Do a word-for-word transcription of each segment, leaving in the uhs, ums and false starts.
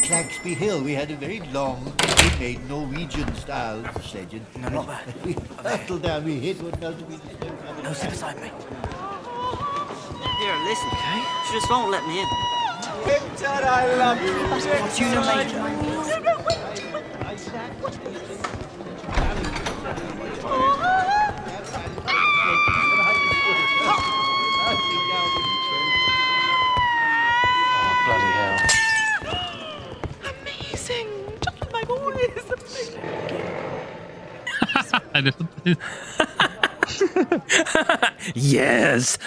Claxby Hill. We had a very long, homemade Norwegian-style sledging. No, not that. We hurtled down, we hit what felt to be the snow. No, sit beside me. Here, listen, okay? She just won't let me in. Victor, I love you. What's your name, Bloody hell. Amazing! Just like my voice. I don't. Yes.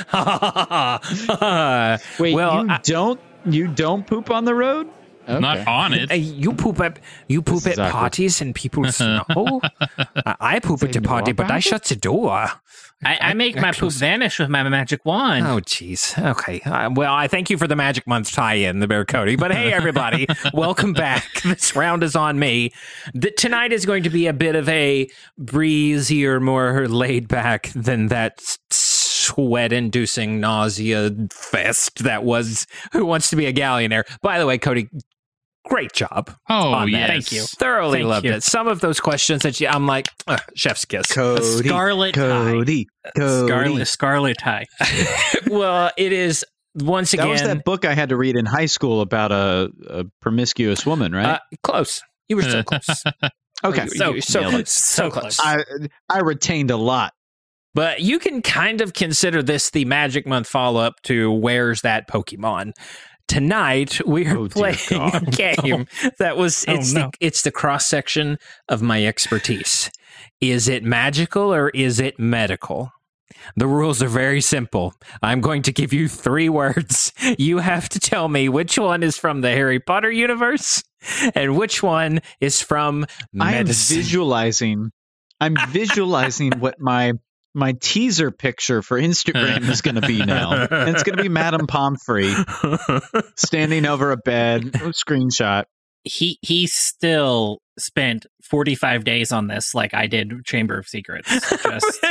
Wait, well, you I, don't you don't poop on the road? Okay. Not on it. uh, you poop at you poop This is at awkward. parties and people know. I, I poop Say at a no party, but I about shut the door. I, I make my poop vanish with my magic wand. Oh, jeez. Okay. Uh, well, I thank you for the Magic Month tie-in, the Bear Cody. But hey, everybody, welcome back. This round is on me. The, tonight is going to be a bit of a breezier, more laid back than that sweat-inducing nausea fest that was Who Wants to Be a Gallionaire. By the way, Cody, great job. Oh, on that. yes. Thank you. Thoroughly Thank loved you. it. Some of those questions that you, I'm like, ugh, chef's kiss. Cody, Scarlet Cody, Cody. Scarlet, scarlet tie. Well, it is once again. That was that book I had to read in high school about a, a promiscuous woman, right? Uh, close. You were so close. okay, You- So you were so nailed it. close. So close. I I retained a lot. But you can kind of consider this the Magic Month follow-up to Where's That Pokemon? Tonight we are Oh, dear playing a God. game that was Oh, it's no. the it's the cross section of my expertise. Is it magical or is it medical? The rules are very simple. I'm going to give you three words. You have to tell me which one is from the Harry Potter universe and which one is from I am medicine. visualizing. I'm visualizing what my my teaser picture for Instagram is going to be now. And it's going to be Madame Pomfrey standing over a bed, screenshot. He he still spent forty-five days on this, like I did Chamber of Secrets. Just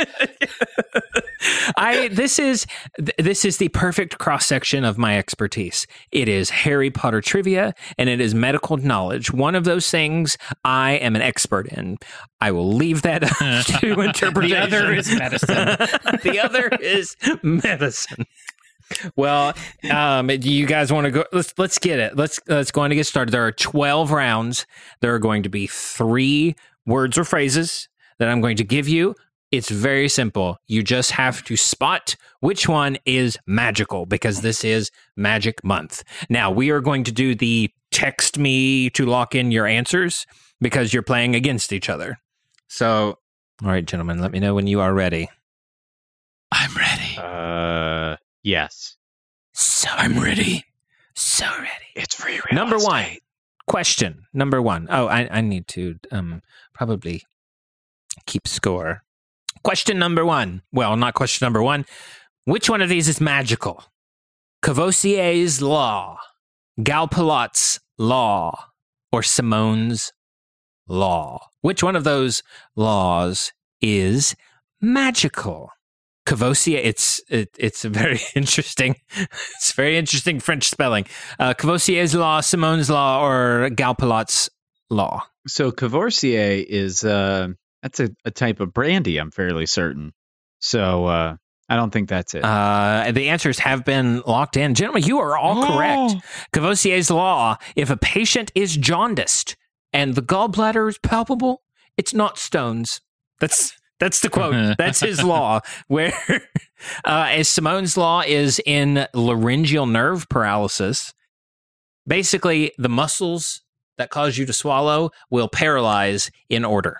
I this is th- this is the perfect cross section of my expertise. It is Harry Potter trivia and it is medical knowledge. One of those things I am an expert in. I will leave that up to interpretation. the other is medicine. The other is medicine. Well, um, do you guys want to go? Let's let's get it. Let's let's go on to get started. There are twelve rounds. There are going to be three words or phrases that I'm going to give you. It's very simple. You just have to spot which one is magical because this is Magic Month. Now, we are going to do the text me to lock in your answers because you're playing against each other. So, all right, gentlemen, let me know when you are ready. I'm ready. Uh, yes. So I'm ready. So ready. It's free real Number estate. one. Question number one. Oh, I, I need to um probably keep score. Question number one. Well, not question number one. Which one of these is magical? Cavoisier's law, Galpalot's law, or Simone's law? Which one of those laws is magical? Cavoisier, it's it, it's a very interesting, it's very interesting French spelling. Uh, Cavoisier's law, Simone's law, or Galpalot's law? So Cavoisier is uh that's a, a type of brandy, I'm fairly certain. So uh I don't think that's it. Uh, the answers have been locked in. Gentlemen, you are all correct. Cavoisier's law, if a patient is jaundiced and the gallbladder is palpable, it's not stones. That's that's the quote. That's his law. Where uh, as Simone's law is in laryngeal nerve paralysis. Basically, the muscles that cause you to swallow will paralyze in order.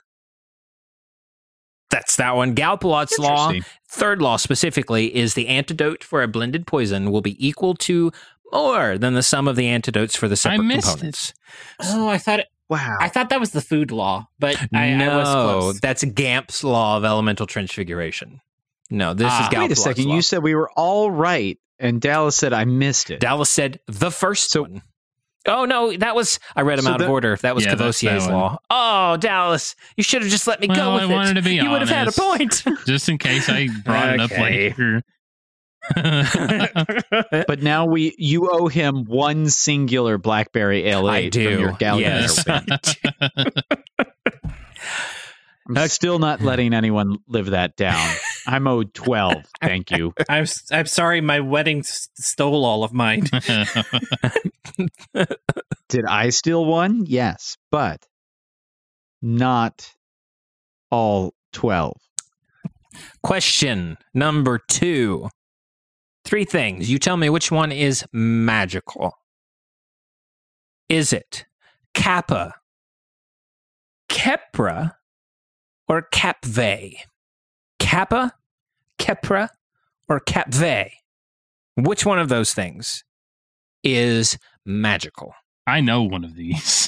That's that one. Galpalot's law, Interesting. third law specifically, is the antidote for a blended poison will be equal to more than the sum of the antidotes for the separate missed it. components. Oh, I thought it, Wow. I thought that was the food law, but I, no, I was close. that's Gamp's law of elemental transfiguration. No, this Ah. is Galpalot's Wait a second. law. You said we were all right, and Dallas said I missed it. Dallas said the first So- one. Oh, no, that was, I read them So out that- of order. That was Yeah, that's Cavoisier's that one. law. Oh, Dallas, you should have just let me go Well, with I it. wanted to be you would have had a honest. point. Just in case I brought it up Okay. later. But now we you owe him one singular Blackberry Ale I eight do. from your Gallagher Yes. bin. I'm still not letting anyone live that down. I'm owed twelve. Thank you. I'm s- I'm sorry, my wedding s- stole all of mine. Did I steal one? Yes, but not all twelve. Question number two. Three things. You tell me which one is magical. Is it Kappa, Kepra, or Kapve? Kappa, Kepra, or Kapve? Which one of those things is magical? I know one of these.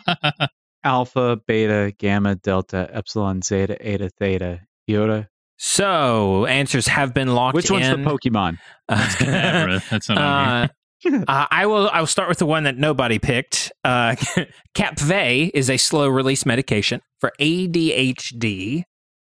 Alpha, beta, gamma, delta, epsilon, zeta, eta, theta, iota. So, answers have been locked Which one's in. the Pokemon? Cadabra. That's not on here. Uh, uh, I will. I will start with the one that nobody picked. Uh, Kapve is a slow release medication for A D H D.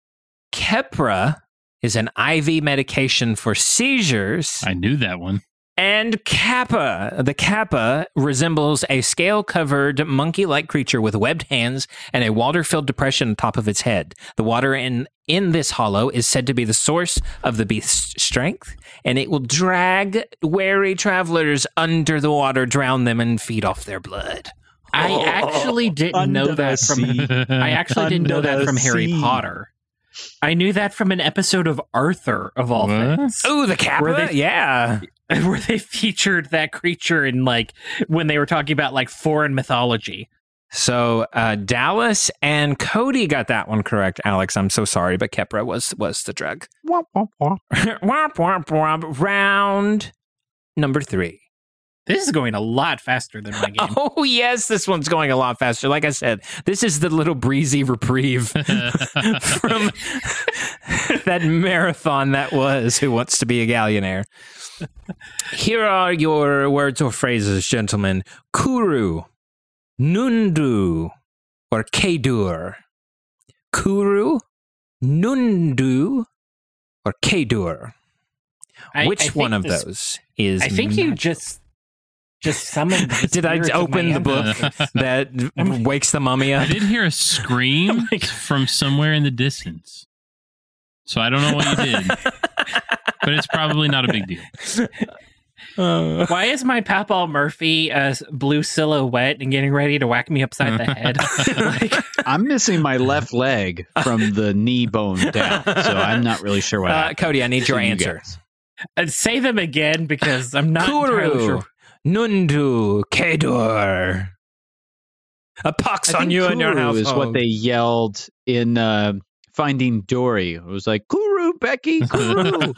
Kepra is an I V medication for seizures. I knew that one. And Kappa, the Kappa resembles a scale-covered monkey-like creature with webbed hands and a water-filled depression on top of its head. The water in, in this hollow is said to be the source of the beast's strength, and it will drag wary travelers under the water, drown them, and feed off their blood. I actually didn't know Under that the from. sea. I actually didn't know Under that the from Harry sea. Potter. I knew that from an episode of Arthur, of all What? things. Oh, the Kappa? Were they- yeah. Where they featured that creature in, like, when they were talking about, like, foreign mythology. So uh, Dallas and Cody got that one correct. Alex, I'm so sorry, but Kepra was was the drug. Womp, womp, womp. Round number three. This is going a lot faster than my game. Oh, yes, this one's going a lot faster. Like I said, this is the little breezy reprieve from that marathon that was Who Wants to Be a Gallionaire. Here are your words or phrases, gentlemen. Kuru, Nundu, or Kedur. Kuru, Nundu, or Kedur. I- Which I think one of this- those is I think you magic? just just summoned. the Did I spirits of open my the book ancestors. that wakes the mummy I up? did hear a scream from somewhere in the distance. So I don't know what you did. But it's probably not a big deal. Uh, Why is my Papal Murphy a blue silhouette and getting ready to whack me upside the head? Like, I'm missing my left leg from the knee bone down, so I'm not really sure what uh, happened. Cody, I need your You answer. guys. uh, say them again because I'm not entirely Kuru, sure. Nundu, Kedur. A pox I on think you and your Kuru house. is what they yelled in uh, Finding Dory. It was like, Kuru, Becky, Kuru.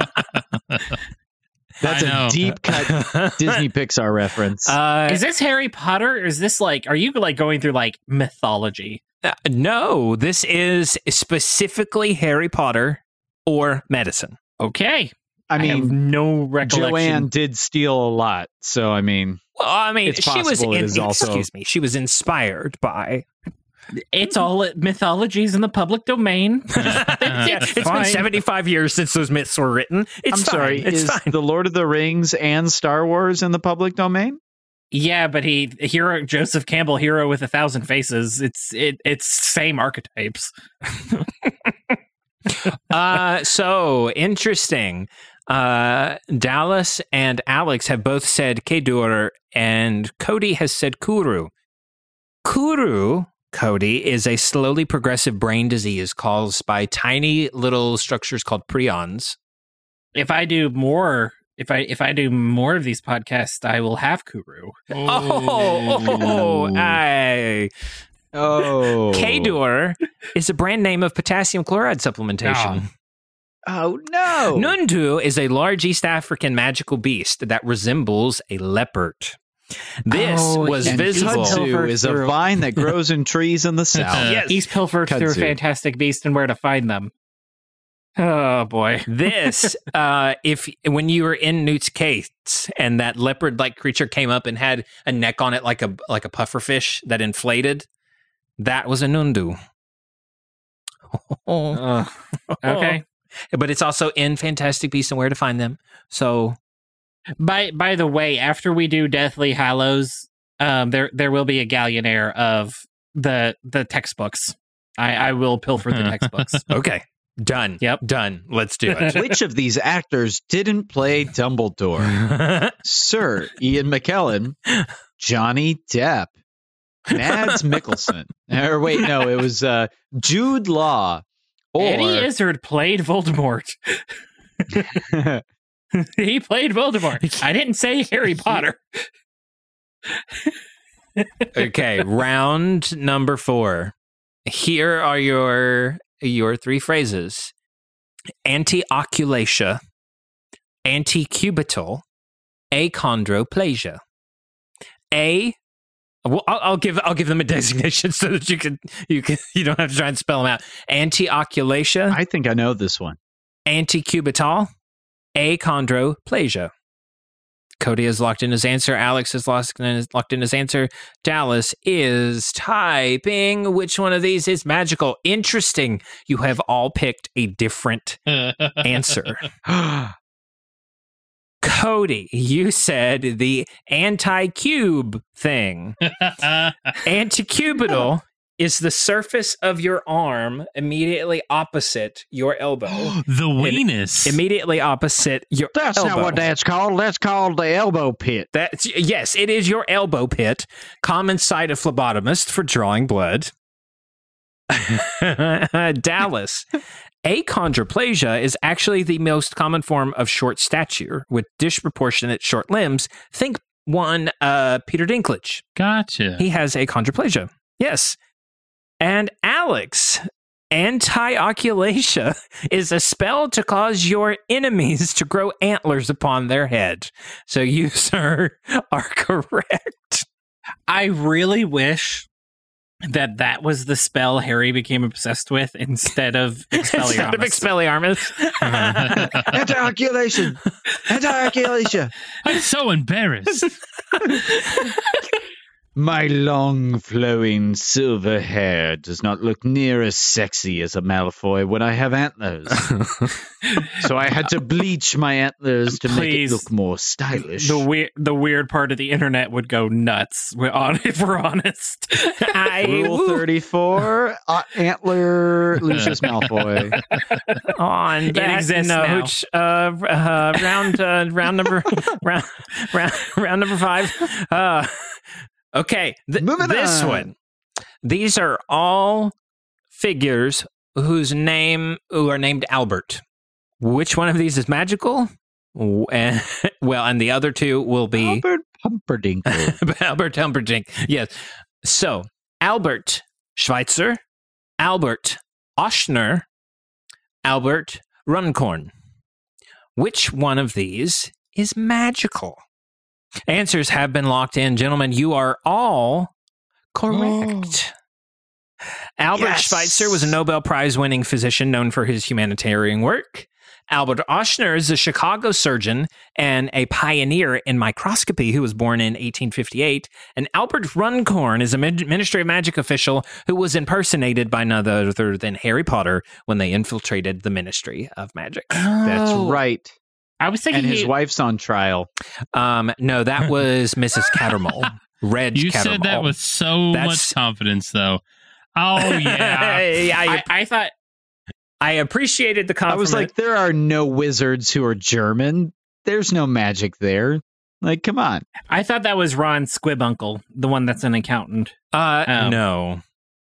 That's I know. a deep cut Disney Pixar reference. Uh, Is this Harry Potter? Or is this like, are you like going through like mythology? uh, no, this is specifically Harry Potter or medicine. Okay. I I have mean, no recollection. Joanne did steal a lot, so I mean, Well, I mean, It's she was. possible it In, is also- excuse me. She was inspired by. It's all mythologies in the public domain. Yeah, it's been fine. seventy-five years since those myths were written. It's I'm fine. sorry, It's is fine. The Lord of the Rings and Star Wars in the public domain? Yeah, but he hero Joseph Campbell, hero with a thousand faces. It's it it's same archetypes. uh, so interesting. Uh, Dallas and Alex have both said Kedur, and Cody has said Kuru. Kuru, Cody, is a slowly progressive brain disease caused by tiny little structures called prions. If I do more, if I if I do more of these podcasts, I will have Kuru. Oh, oh, I. Oh. Kedur is a brand name of potassium chloride supplementation. Oh, no. Nundu is a large East African magical beast that resembles a leopard. This Oh, was And visible. kudzu is a through- vine that grows in trees in the south. Yes. He's pilfered through a Kudzu. fantastic beast and where to find them. Oh boy. This, uh, if when you were in Newt's case and that leopard-like creature came up and had a neck on it like a like a pufferfish that inflated, that was a Nundu. Ugh. Okay. but it's also in Fantastic Beasts and Where to Find Them. So, By by the way, after we do Deathly Hallows, um, there there will be a Gallionaire of the the textbooks. I, I will pilfer the textbooks. okay, done. Yep, done. Let's do it. Which of these actors didn't play Dumbledore? Sir Ian McKellen, Johnny Depp, Mads Mikkelsen. Or wait, no, it was uh, Jude Law. Or Eddie Izzard played Voldemort. He played Voldemort. I didn't say Harry Potter. Okay, round number four. Here are your your three phrases: antioculation, anticubital, achondroplasia. A. Well, I'll, I'll give I'll give them a designation so that you can you can you don't have to try and spell them out. Antioculation. I think I know this one. Anticubital, achondroplasia. Cody is locked in his answer. Alex is locked in his, locked in his answer. Dallas is typing. Which one of these is magical? Interesting. You have all picked a different answer. Cody, you said the anti-cube thing. Anticubital is the surface of your arm immediately opposite your elbow. The weenus. Immediately opposite your That's elbow. not what that's called. That's called the elbow pit. That's yes, it is your elbow pit, common sight of phlebotomist for drawing blood. Dallas. Achondroplasia is actually the most common form of short stature with disproportionate short limbs. Think one uh, Peter Dinklage. Gotcha. He has achondroplasia. Yes. And Alex, antioculation is a spell to cause your enemies to grow antlers upon their head. So you, sir, are correct. I really wish that that was the spell Harry became obsessed with instead of Expelliarmus. Instead of Expelliarmus. Antioculation. Antioculation. I'm so embarrassed. My long, flowing silver hair does not look near as sexy as a Malfoy when I have antlers. So I had to bleach my antlers to make it Please. look more stylish. The weird, the weird part of the internet would go nuts. We're on, if we're honest. I, Rule thirty-four, uh, antler Lucius Malfoy. on that exists note, uh, uh, round uh, round number round, round round number five. Uh, okay, th- Moving this on. one. These are all figures whose name who are named Albert. Which one of these is magical? W- and- well, and the other two will be Albert Pumperdinck. Albert Humperdinck. Yes. So Albert Schweitzer, Albert Oshner, Albert Runcorn. Which one of these is magical? Answers have been locked in. Gentlemen, you are all correct. Albert Yes. Schweitzer was a Nobel Prize winning physician known for his humanitarian work. Albert Oshner is a Chicago surgeon and a pioneer in microscopy who was born in eighteen fifty-eight. And Albert Runcorn is a min- Ministry of Magic official who was impersonated by none other than Harry Potter when they infiltrated the Ministry of Magic. That's right. I was thinking And his he, wife's on trial. Um, no, that was Missus Cattermole. Reg You Cattermole. said that with so That's- much confidence, though. Oh, yeah. I, I, I thought I appreciated the I compliment. was like, there are no wizards who are German. There's no magic there. Like, come on. I thought that was Ron Squibuncle, the one that's an accountant. uh, Oh. no.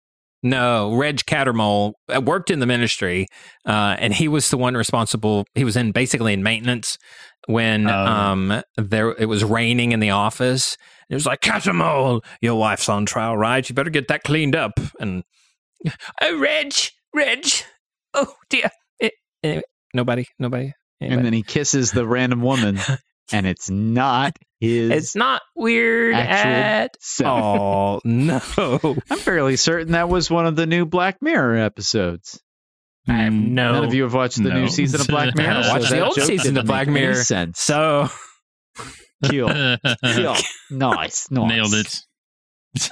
No, Reg Cattermole uh, worked in the ministry, uh, and he was the one responsible. He was in basically in maintenance when Oh. um there it was raining in the office. It was like, Cattermole, your wife's on trial, right? You better get that cleaned up. And oh, Reg, Reg, oh dear. Eh, anyway, nobody, nobody. anybody? And then he kisses the random woman, and it's not his. It's not weird actual at self. all. No. I'm fairly certain that was one of the new Black Mirror episodes. I have Mm, no. None of you have watched the No. new season of Black Mirror. I watched so the that old joke season didn't of Black make any Mirror. Sense. So Kill. Kill. Nice. Nice. Nailed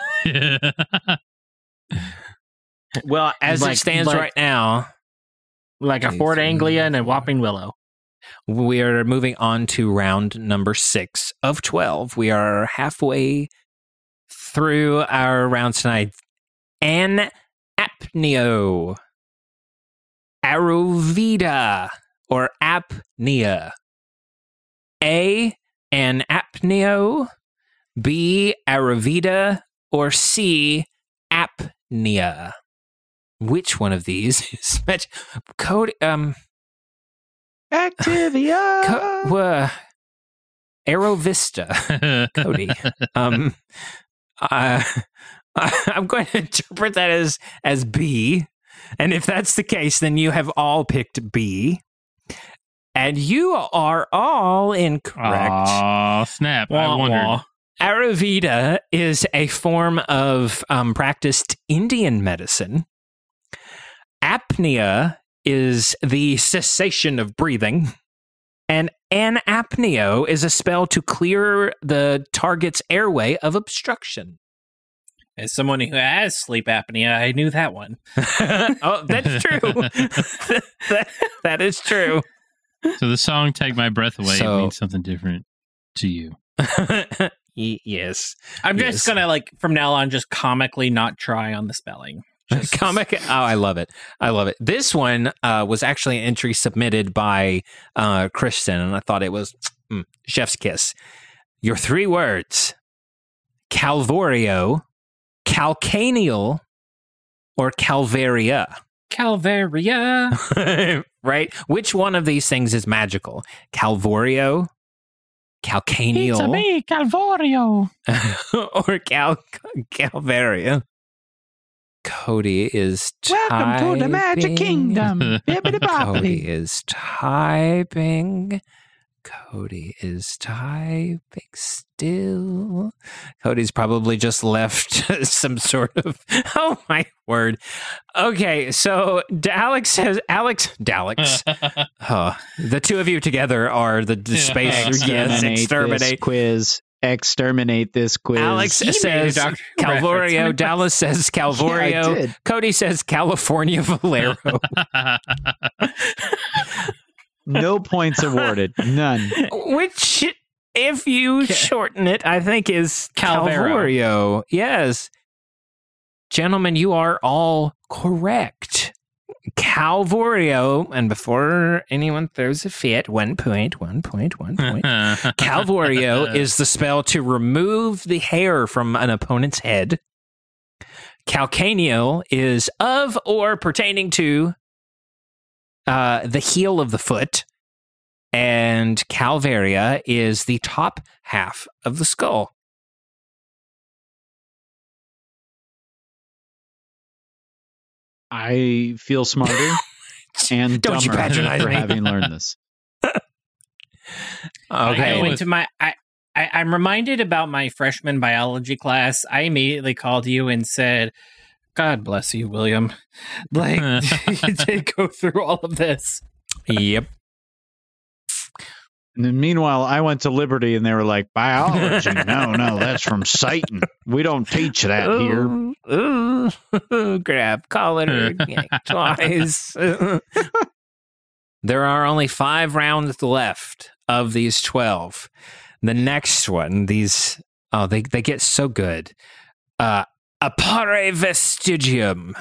it. well, as Like- it stands like- right now, like a Two, Fort three, Anglia and a four. Whopping Willow. We are moving on to round number six of twelve. We are halfway through our round tonight. An apneo, Arovida, or apnea. A, an apneo. B, Arovida, or C, apnea. Which one of these is met? Code, um, Activia. Co- uh, Aerovista, Cody. Um, uh, I'm going to interpret that as as B, and if that's the case, then you have all picked B, and you are all incorrect. Oh, snap. I Wah, wondered. wah. Ayurveda is a form of um, practiced Indian medicine. Apnea is the cessation of breathing. And anapneo is a spell to clear the target's airway of obstruction. As someone who has sleep apnea, I knew that one. Oh, that's true. that, that is true. So the song Take My Breath Away So- means something different to you. Y- yes. I'm Yes. just gonna like from now on just comically not try on the spelling. Just- Comic. Oh, I love it. I love it. This one uh, was actually an entry submitted by uh, Kristen, and I thought it was mm, chef's kiss. Your three words: Calvorio, Calcanial, or Calvaria. Calvaria. Right? Which one of these things is magical? Calvorio, Calcanial, me, Calvorio. or Cal Calvaria? Cody is Welcome to the Magic typing. Kingdom. Bibbidi Cody bobbidi. is typing. Cody is typing still. Cody's probably just left some sort of. Oh my word. Okay, so D- Alex says Alex Daleks. Oh, the two of you together are the, the space. Yes, Exterminate this exterminate quiz. Exterminate this quiz. Alex He made a says Doctor Who Calvorio. reference. Dallas says Yeah, I Calvorio. did. Cody says California Valero. No points awarded. None. Which, if you shorten it, I think is Calvero. Calvorio. Yes. Gentlemen, you are all correct. Calvorio, and before anyone throws a fit, one point, one point, one point. Calvorio is the spell to remove the hair from an opponent's head. Calcanial is of or pertaining to uh, the heel of the foot. And Calvaria is the top half of the skull. I feel smarter and Don't you dumber patronize for me. having learned this. I Okay. went to my. I, I, I'm reminded about my freshman biology class. I immediately called you and said, "God bless you, William." Like you did go through all of this. Yep. And then meanwhile, I went to Liberty and they were like, biology? No, no, that's from Satan. We don't teach that here. Ooh, ooh, grab collar, yank twice. There are only five rounds left of these twelve. The next one, these oh, they they get so good. Uh, Appare vestigium,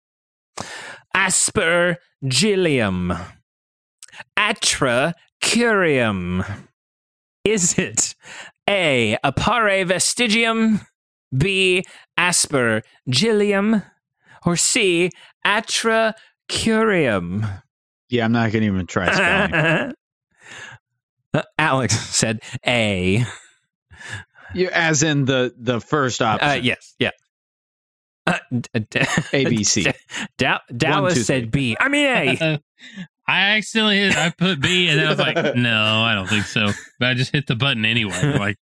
Aspergillium, Atra curium. Is it A, Appare vestigium, B, Aspergillium, or C, Atra curium? Yeah, I'm not going to even try spelling. Uh, Alex said A. You, as in the, the first option. Uh, yes, yeah. Uh, d- d- A, B, C. Da- Dallas One, two, said B. I mean A. I accidentally hit, I put B, and then I was like, no, I don't think so. But I just hit the button anyway. Like,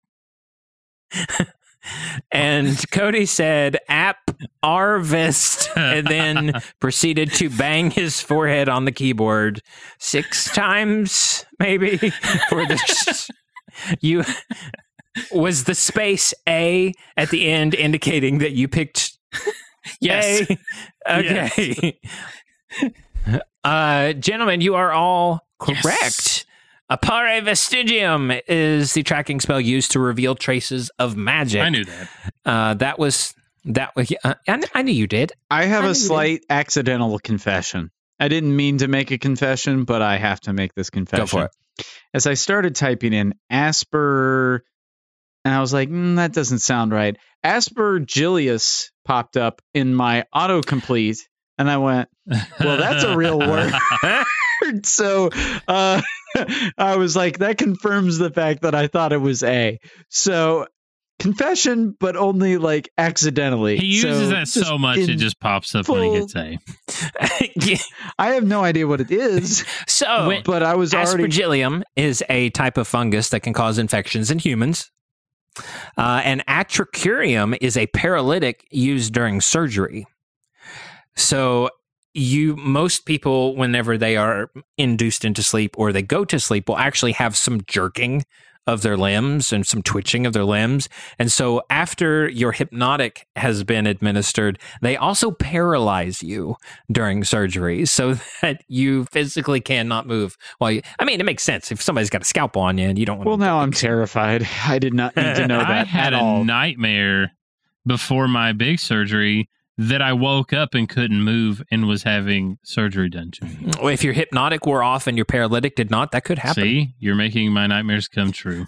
And Cody said app Arvist and then proceeded to bang his forehead on the keyboard six times, maybe. For the you was the space A at the end indicating that you picked Yes. A? Okay. Uh, gentlemen, you are all correct. Yes. Appare Vestigium is the tracking spell used to reveal traces of magic. I knew that. Uh, that was that was. Uh, I, I knew you did. I have I knew a you slight accidental confession. I didn't mean to make a confession, but I have to make this confession. Go for it. As I started typing in Asper, and I was like, mm, that doesn't sound right. Aspergillius popped up in my autocomplete, and I went, well, that's a real word. So uh, I was like, that confirms the fact that I thought it was A. So confession, but only like accidentally. He uses so that so much in it just pops up when he hits A. I have no idea what it is. So, but I was already. Aspergillium is a type of fungus that can cause infections in humans. Uh, and Atracurium is a paralytic used during surgery. So, you most people, whenever they are induced into sleep or they go to sleep, will actually have some jerking of their limbs and some twitching of their limbs. And so after your hypnotic has been administered, they also paralyze you during surgery so that you physically cannot move. Well, you, I mean, it makes sense. If somebody's got a scalpel on you and you don't want Well, to... now I'm terrified. I did not need to know that I had at a all. nightmare before my big surgery that I woke up and couldn't move and was having surgery done to me. Well, if your hypnotic wore off and your paralytic did not, that could happen. See, you're making my nightmares come true.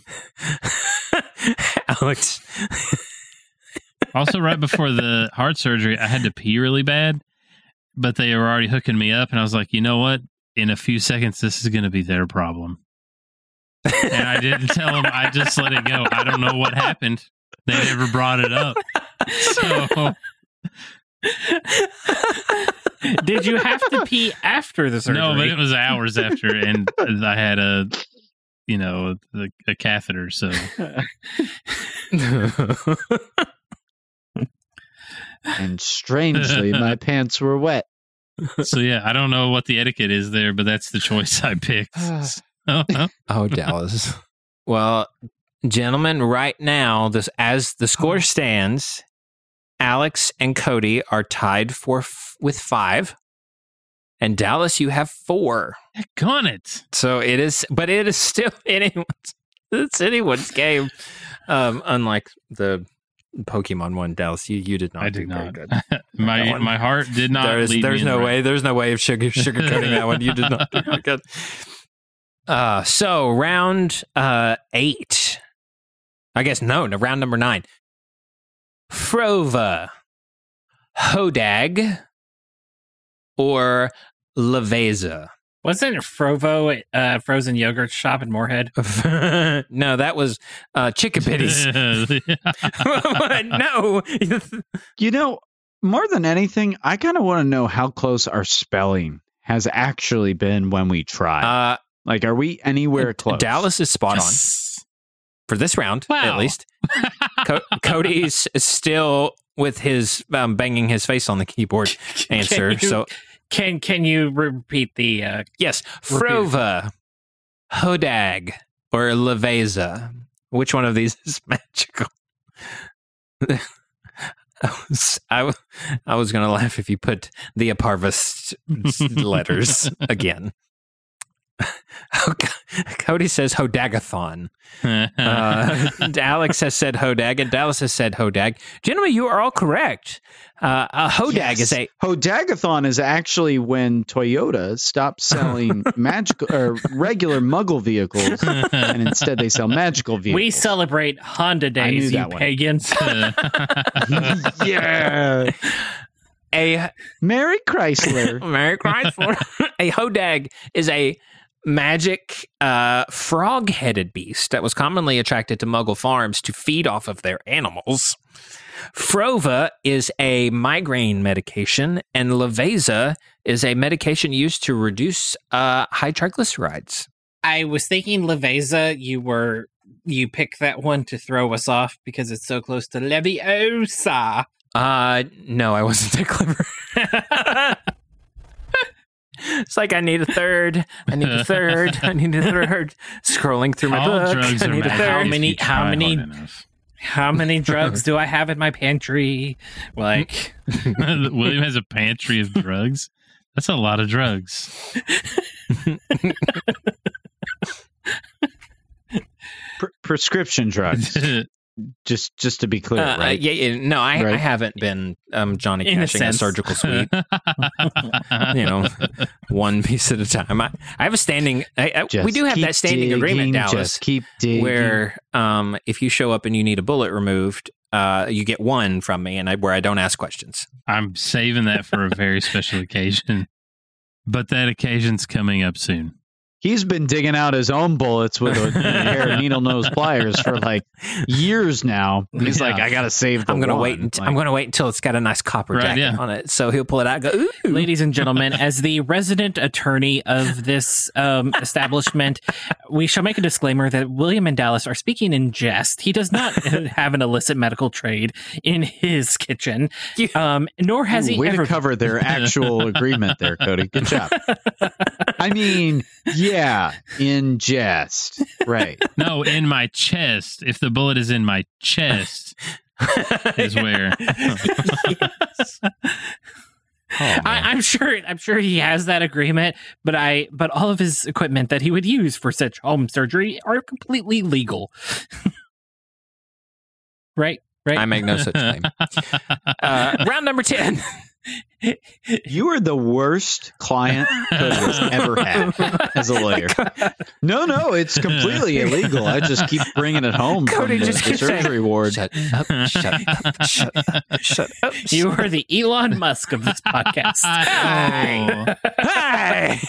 Alex. Also, right before the heart surgery, I had to pee really bad, but they were already hooking me up, and I was like, you know what? In a few seconds, this is going to be their problem. And I didn't tell them. I just let it go. I don't know what happened. They never brought it up. So... Did you have to pee after the surgery? No, but it was hours after, and I had a, you know, a, a catheter. So, And strangely, my pants were wet. so yeah, I don't know what the etiquette is there, but that's the choice I picked. So, Oh, Dallas. Well, gentlemen, right now, this as the score stands, Alex and Cody are tied for f- with five, and Dallas, you have four. Gun it. So it is, but it is still anyone's. It's anyone's game. Um, unlike the Pokemon one, Dallas, you you did not. I do did very not. good. my That one- my heart did not. There's lead there's me in no the way. right- There's no way of sugar sugarcoating that one. You did not do very good. Uh, so round uh eight. I guess no, no round number nine. Frova, Hodag, or Laveza? Wasn't it Frovo uh, frozen yogurt shop in Moorhead? No, that was uh, Chickabiddies. No. You know, more than anything, I kind of want to know how close our spelling has actually been when we try. Uh, like, are we anywhere close? Dallas is spot on for this round, Wow. at least. Co- Cody's still with his um, banging his face on the keyboard answer. Can you- So Can can you repeat the? Uh, yes, Repeat it. Frova, Hodag, or Laveza. Which one of these is magical? I was, I, w- I was going to laugh if you put the Aparvist letters again. Cody says Hodagathon. Uh, Alex has said Hodag, and Dallas has said Hodag. Gentlemen, you are all correct. Uh, a Hodag Yes. is a Hodagathon is actually when Toyota stopped selling magical or regular Muggle vehicles, and instead they sell magical vehicles. we celebrate Honda I knew Days, you that one. pagans. yeah, a Mary Chrysler. Merry Chrysler. A Hodag is a magic uh, frog-headed beast that was commonly attracted to Muggle farms to feed off of their animals. Frova is a migraine medication, and Laveza is a medication used to reduce uh, high triglycerides. I was thinking Laveza. You were you picked that one to throw us off because it's so close to Leviosa. Uh, no, I wasn't that clever. It's like I need a third. I need a third. I need a third. Scrolling through my All book. drugs I are need a magic third. How if many- you how try many- hard enough. How many drugs do I have in my pantry? Like, William has a pantry of drugs. That's a lot of drugs. Pre- prescription drugs. just just to be clear, Uh, right? yeah, yeah, no, I, Right. I haven't been um, Johnny In a cashing a, sense. surgical suite. you know, one piece at a time. I, I have a standing. I, I, Just we do have keep that standing agreement, digging, Dallas, Just keep digging. where um, if you show up and you need a bullet removed, uh, you get one from me, and I, where I don't ask questions. I'm saving that for a very special occasion. But that occasion's coming up soon. He's been digging out his own bullets with a pair of needle nose pliers for like years now. He's Yeah. like, I gotta save the I'm gonna one. wait. Unt- Like, I'm gonna wait until it's got a nice copper Right, jacket yeah. on it. So he'll pull it out. And go, ooh. Ladies and gentlemen, as the resident attorney of this um, establishment, we shall make a disclaimer that William and Dallas are speaking in jest. He does not have an illicit medical trade in his kitchen, um, nor has Ooh, he way ever. to cover their actual agreement there, Cody. Good job. I mean, yeah, in jest, right? No, in my chest. If the bullet is in my chest, is where. Oh, I, I'm sure. I'm sure he has that agreement, but I. But all of his equipment that he would use for such home surgery are completely legal. right. Right. I make no such claim. Uh, round number ten. You are the worst client Cody has ever had as a lawyer. No, no, it's completely illegal. I just keep bringing it home Cody from the, just the keeps saying, surgery ward. Shut up! Shut up! Shut up! Shut up! You are the Elon Musk of this podcast. Oh. Hey!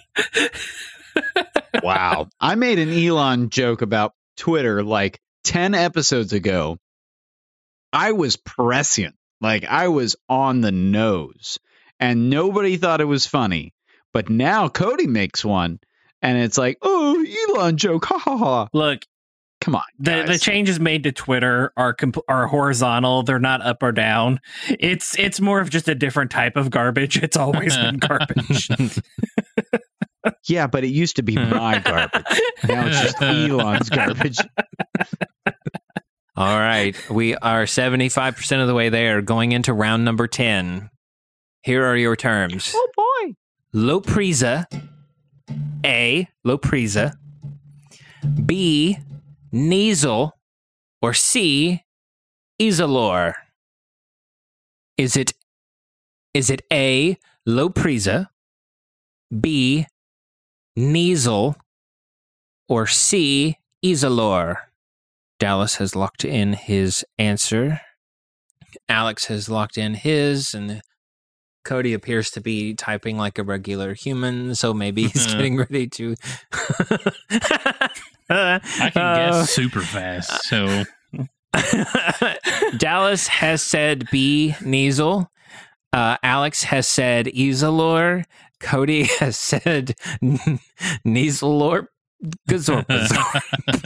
Wow. I made an Elon joke about Twitter like ten episodes ago. I was prescient. Like, I was on the nose. And nobody thought it was funny. But now Cody makes one. And it's like, oh, Elon joke. Ha ha ha. Look, Come on. the guys. the changes made to Twitter are comp- are horizontal. They're not up or down. It's it's more of just a different type of garbage. It's always been garbage. Yeah, but it used to be my garbage. Now it's just Elon's garbage. All right, we are seventy-five percent of the way there, going into round number ten. Here are your terms. Oh, boy. Loprisa. A. Loprisa. B. Neasel. Or C. Isolor. Is it is it A. Loprisa, B. Neasel, or C. Isolor? Dallas has locked in his answer. Alex has locked in his, and Cody appears to be typing like a regular human, so maybe he's getting ready to. I can Uh, guess super fast. So Dallas has said B. Neasel. Uh, Alex has said Isolor. Cody has said Neaselor. Gazorpazor.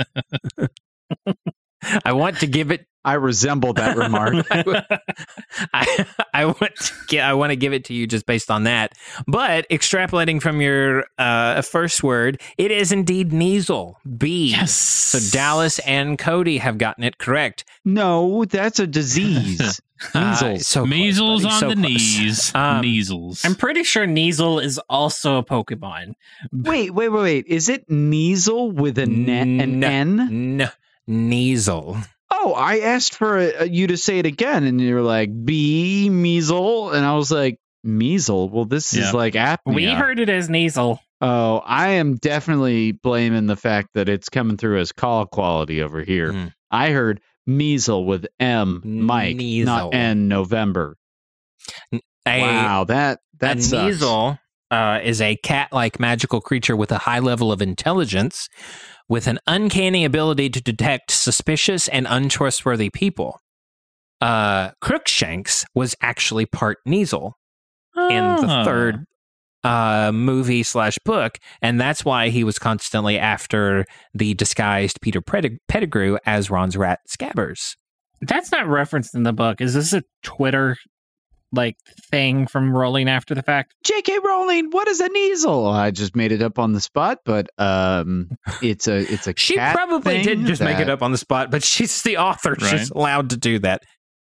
I want to give it. I resemble that remark. I, I want to get, I want to give it to you just based on that. But extrapolating from your uh, first word, it is indeed Neasel. B. yes. So Dallas and Cody have gotten it correct. No, that's a disease. Uh, Measles. so close, Measles buddy, on so the close. knees. Um, Measles. I'm pretty sure Neasel is also a Pokemon. Wait, wait, wait, wait. Is it Neasel with an, ne- an No. N? No, Neasel. Oh, I asked for a, you to say it again, and you were like, B, measle. And I was like, measle? Well, this Yeah. is like apnea. We heard it as Neasel. Oh, I am definitely blaming the fact that it's coming through as call quality over here. Mm. I heard measle with M, Mike, Neasel. not N, November. A, Wow, that that a sucks. Neasel uh, is a cat-like magical creature with a high level of intelligence, with an uncanny ability to detect suspicious and untrustworthy people. Uh, Crookshanks was actually part Neasel in the Ah. third uh, movie slash book, and that's why he was constantly after the disguised Peter Pedig- Pettigrew as Ron's rat Scabbers. That's not referenced in the book. Is this a Twitter like thing from Rolling after the fact? J K. Rowling, what is a measle? I just made it up on the spot, but um, it's a it's a She cat probably thing did just make that- it up on the spot, but she's the author. She's Right. allowed to do that.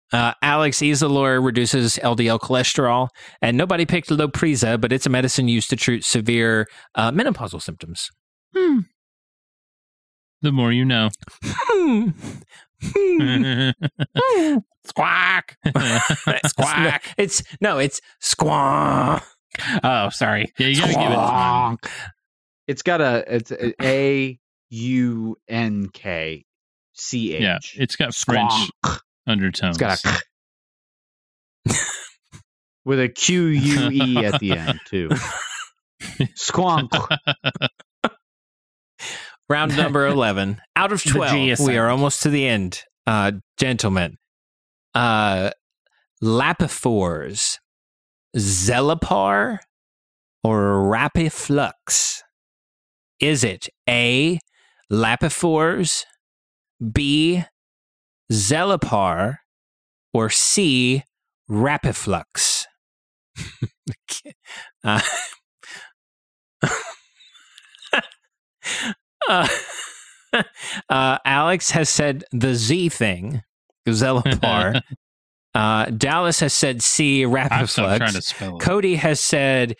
Uh, Alex, Isilor reduces L D L cholesterol, and nobody picked Lopreza, but it's a medicine used to treat severe uh, menopausal symptoms. Hmm. The more you know. Hmm. Hmm. Squawk. Squawk. It's no, it's squawk. Oh, sorry. Yeah, you gotta give it time. It's got a it's a U N K C H. Yeah, it's got French Squonk. undertones. It's got a with a Q U E at the end too. Squonk. Round number eleven. Out of The twelve, G is we are silent. almost to the end. Uh, gentlemen, uh, Lapifors, Zelapar, or Rapiflux? Is it A, Lapifors, B, Zelapar, or C, Rapiflux? uh, uh, uh, Alex has said the Z thing, Zelapar. uh, Dallas has said C, I'm still trying to Rapiflux. spell it. Cody has said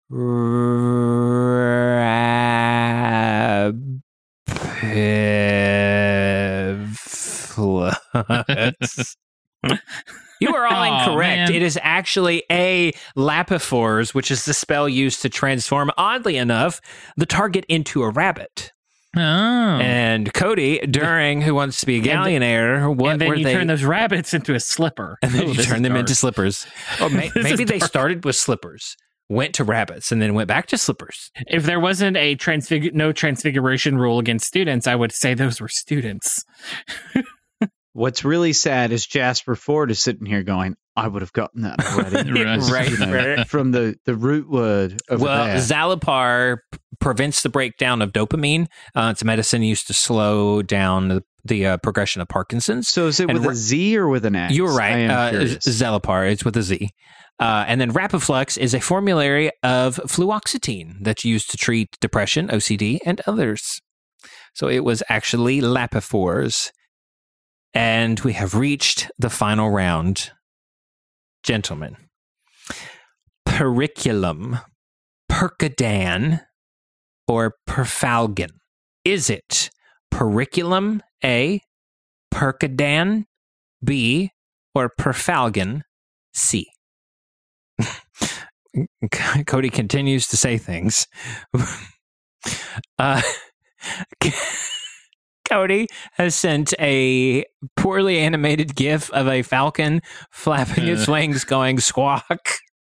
Rapiflux. You are all Aw, incorrect. man. It is actually A, Lapifors, which is the spell used to transform, oddly enough, the target into a rabbit. Oh. And Cody, during Who Wants to Be a Gallionaire, what and then were you they? turn those rabbits into a slipper. and then Oh, you this turn is them dark. into slippers. Oh, may, This maybe is they dark. started with slippers, went to rabbits, and then went back to slippers. If there wasn't a transfig- no transfiguration rule against students, I would say those were students. What's really sad is Jasper Ford is sitting here going, I would have gotten that already. Right. Right, You know, right. From the, the root wood over Well, there. Zalapar p- prevents the breakdown of dopamine. Uh, it's a medicine used to slow down the, the uh, progression of Parkinson's. So is it and with ra- a Z or with an X? You were I right. am Uh, curious. Zalapar, it's with a Z. Uh, and then Rapiflux is a formulary of fluoxetine that's used to treat depression, O C D, and others. So it was actually Lapifors. And we have reached the final round. Gentlemen, Periculum, Percodan, or Perfalgan? Is it Periculum, A, Percodan, B, or Perfalgan, C? Cody continues to say things. uh, Cody has sent a poorly animated gif of a falcon flapping its wings going squawk.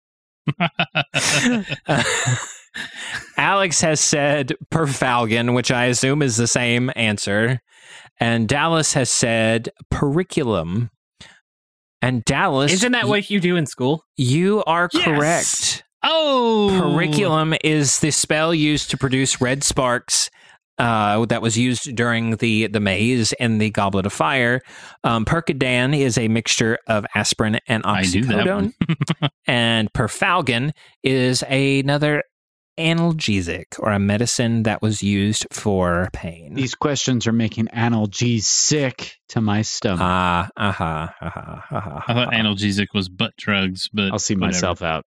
Uh, Alex has said Perfalgan, which I assume is the same answer. And Dallas has said Periculum. And Dallas... Isn't that y- what you do in school? you are Yes. correct. Oh. Periculum is the spell used to produce red sparks uh, that was used during the, the maze in the Goblet of Fire. Um, Percodan is a mixture of aspirin and I do that oxycodone. And Perfalgan is another analgesic or a medicine that was used for pain. These questions are making analgesic sick to my stomach. Ah, uh-huh, uh-huh, uh-huh. I thought analgesic was butt drugs, but I'll see whatever. myself out.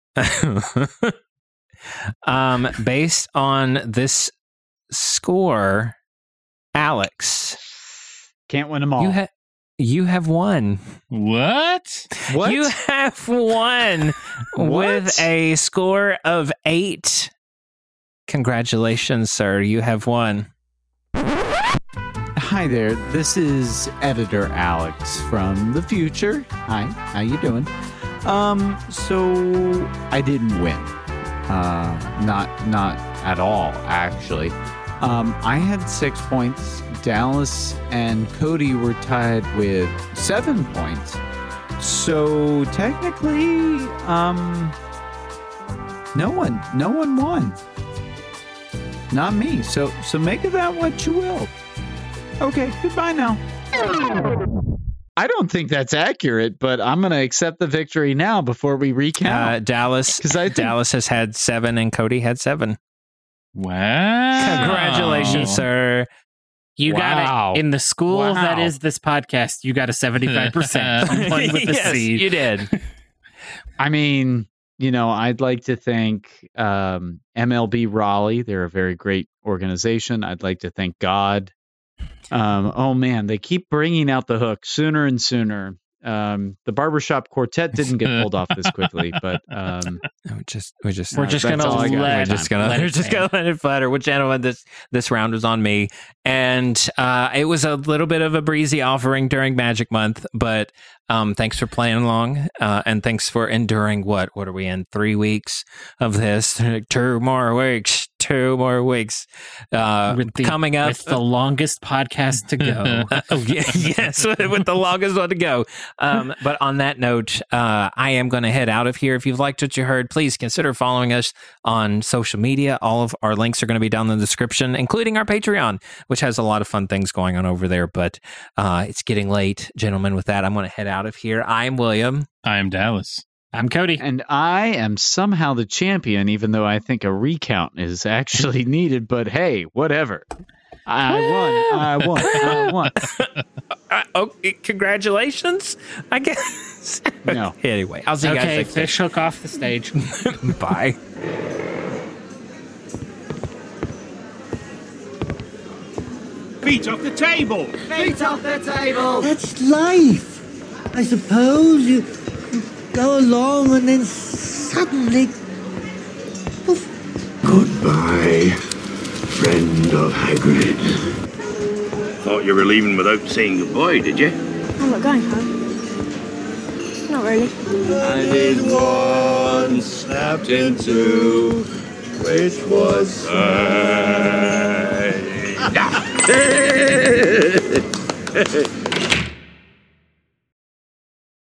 um, based on this score, Alex, Can't win them all. you have you have won. What? what? You have won with What? a score of eight. Congratulations, sir. You have won. Hi there. This is editor Alex from the future. Hi. How you doing? Um. So I didn't win. Uh. Not. Not at all. Actually. Um. I had six points. Dallas and Cody were tied with seven points. So technically, um, no one. No one won. Not me. So. So make of that what you will. Okay, goodbye now. I don't think that's accurate, but I'm going to accept the victory now before we Uh, recount. Dallas, 'Cause I think- Dallas has had seven, and Cody had seven. Wow. Congratulations, sir. You Wow. got it in the school Wow. that is this podcast. You got a seventy-five percent. You won with the yes, seed. you did. I mean, you know, I'd like to thank um, M L B Raleigh. They're a very great organization. I'd like to thank God. Um, oh man, they keep bringing out the hook sooner and sooner. Um, the Barbershop Quartet didn't get pulled off this quickly, but um, we just we just We're No, just that's gonna all I got. let, we're just gonna let we're it just stand. gonna let it flutter. Well, gentlemen, this this round was on me, and uh, it was a little bit of a breezy offering during Magic Month. But um, thanks for playing along, uh, and thanks for enduring. What what are we in? Three weeks of this. Two more weeks. Two more weeks. Uh, With the- coming up. with the longest podcast to go. Uh, oh, yeah, yes, with the longest one to go. Um, but on that note, uh, I am going to head out of here. If you've liked what you heard, please consider following us on social media. All of our links are going to be down in the description, including our Patreon, which has a lot of fun things going on over there. But uh, it's getting late, gentlemen. With that, I'm going to head out of here. I'm William. I am Dallas. I'm Cody. and I am somehow the champion, even though I think a recount is actually needed. But hey, whatever. I won. I won. I won. Uh, oh, congratulations, I guess. No. Anyway, I'll see you Okay, guys next fish hook off the stage. time. Bye. Feet off the table! Feet off the table! That's life. I suppose you, you go along and then suddenly. Poof. Goodbye, friend of Hagrid. Thought you were leaving without saying goodbye, did you? I'm not going home. Not really. And it one snapped in two, which was I.